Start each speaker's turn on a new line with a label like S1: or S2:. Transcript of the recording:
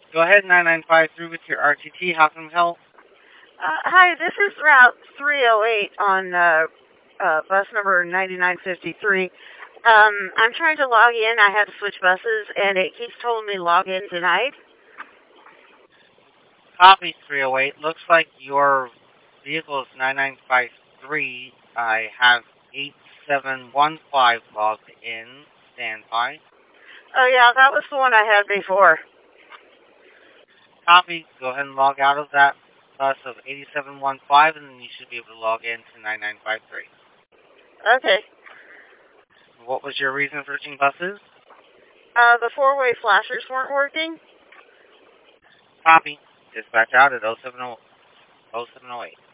S1: Go ahead, 9953 with your RTT. How can we help?
S2: Hi, this is Route 308 on bus number 9953. I'm trying to log in. I had to switch buses, and it keeps telling me log in denied.
S1: Copy 308. Looks like your vehicle is 9953. I have 8715 logged in. Stand by.
S2: Oh, yeah, that was the one I had before.
S1: Copy. Go ahead and log out of that bus of 8715, and then you should be able to log in to 9953.
S2: Okay.
S1: What was your reason for switching buses?
S2: The four-way flashers weren't working.
S1: Copy. Dispatch out at 0708.